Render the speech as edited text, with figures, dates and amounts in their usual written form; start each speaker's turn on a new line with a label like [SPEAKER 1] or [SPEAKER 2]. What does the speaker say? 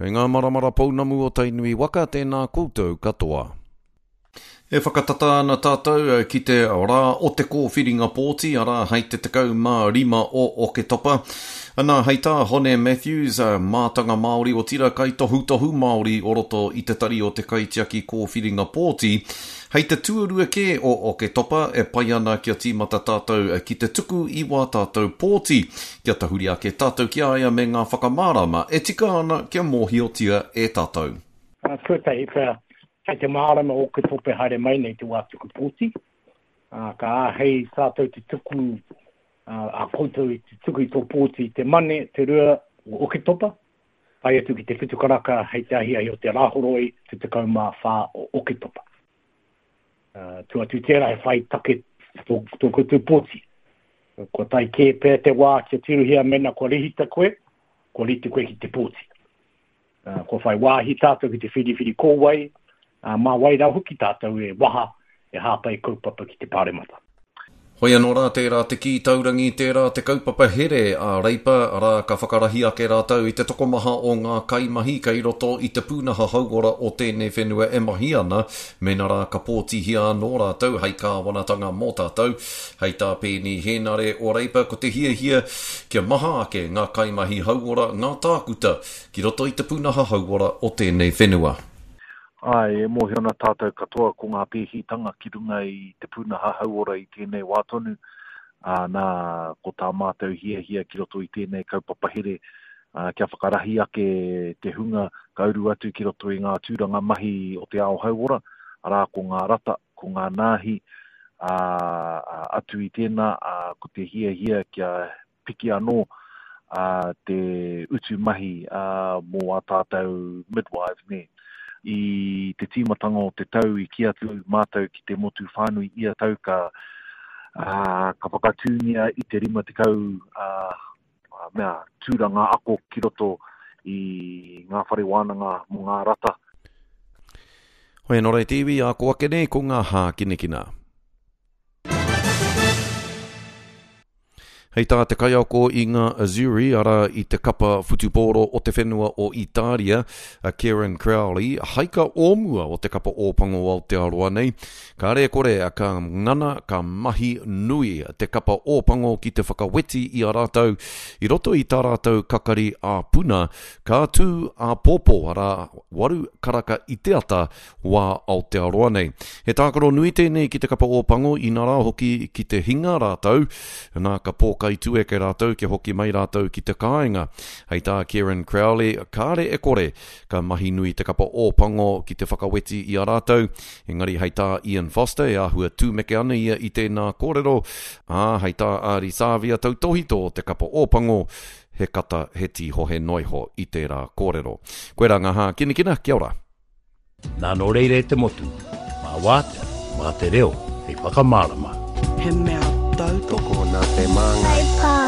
[SPEAKER 1] ngā maramara pounamu o Tainui Waka, tēnā koutou katoa. E whakatata ana tātou ki te rā o te kōwhiringa pōti, ara hei te 15 o ke topa. Ana hei tā Hone Matthews, mātanga Māori o tira kai tohu Māori o roto i te tari o te kaitiaki kōwhiringa pōti. Hei te tuarua ke o ke topa e pai ana kia tīmata tātou ki te tuku iwa tātou pōti. Kia tahuri a ke tātou kia aia me ngā whakamārama, e tika ana kia mōhiotia e tātou.
[SPEAKER 2] Kua hei te mārama o ke tope haere mai nei te wā tuku pōti. Ka hei sātou te tuku, a koutou i te tuku i tō pōti, te mane, te rua o ke topa. Pai atu ki te whitukaraka hei te ahia i o te rāhoroi, te 14 o ke topa. Tua tu tērā he whai take tō koutou pōti. Ko tai kē pē te wā kia tiruhia mena ko rihita koe, ko rite koe ki te pōti. Ko whai wāhi tātou ki te whiri kōwai, mā wai rau huki tātou e waha e hāpai kaupapa ki te pāremata.
[SPEAKER 1] Hoi anō rā, tērā te ki taurangi, tērā te kaupapa here a reipa, ara ka whakarahi ake rātou i te tokomaha o ngā kaimahi kei roto i te pūnaha hauora o tēnei whenua e mahi ana, mena rā ka pōti hia anō rātou, hei kā wanatanga mō tātou, hei tā pēni henare o reipa, ko te hia kia maha ake ngā kaimahi hauora, ngā tākuta, ki roto i te pūnaha hauora o tēnei whenua.
[SPEAKER 3] Ai, e mohi ona tātou katoa ko ngā pēhitanga ki runga i te pūnaha hauora i tēnei wātonu. Nā, ko tā mātou hia ki roto i tēnei kaupapahere. Kia whakarahi ake te hunga kauru atu ki roto i ngā tūranga mahi o te ao hauora. Arā ko ngā rata, ko ngā nāhi atu i tēnā, ko te hia kia piki anō te utu mahi mō a tātou midwives ne. I te tīmatanga o te tau i kia tu mātou ki te motu whānui ia tau ka whakatūnia i te rima te kau mea tūranga ako ki roto i ngā whare wānanga mō ngā rata.
[SPEAKER 1] Hoi anō rei tiwi, a ko ake nei ko ngā hā kinekina. Hei tā te kaiako i ngā Azzurri, ara i te kapa futuporo o te whenua o Italia, Kieran Crowley, haika ōmua o te kapa ōpango o Aotearoa nei. Ka rea kore a ka ngana ka mahi nui te kapa ōpango ki te whakaweti i a rātou. I roto i tā rātou kakari a puna, ka tū a pōpō ara waru karaka i te ata wā Aotearoa nei. He tākaro nui tēnei ki te kapa ōpango i nā rā hoki ki te hinga rātou, nā ka pō kai tue ke rātou ke hoki mai rātou ki te kāinga. Hei tā Kieran Crowley, kāre e kore ka mahi nui te kapa ōpango ki te whakaweti i a rātou. Engari hei tā Ian Foster, e ahua tūmeke ana ia i tēnā kōrero. Hei tā Ari Sāvia tautohito te kapa ōpango, he kata he tiho he noiho i tērā kōrero. Koe rā ngā hā kinekina, kia ora.
[SPEAKER 4] Nā no reire te motu, mā wātea, mā te reo, hei whakamārama.
[SPEAKER 5] He mea tau
[SPEAKER 6] toko nā te manga.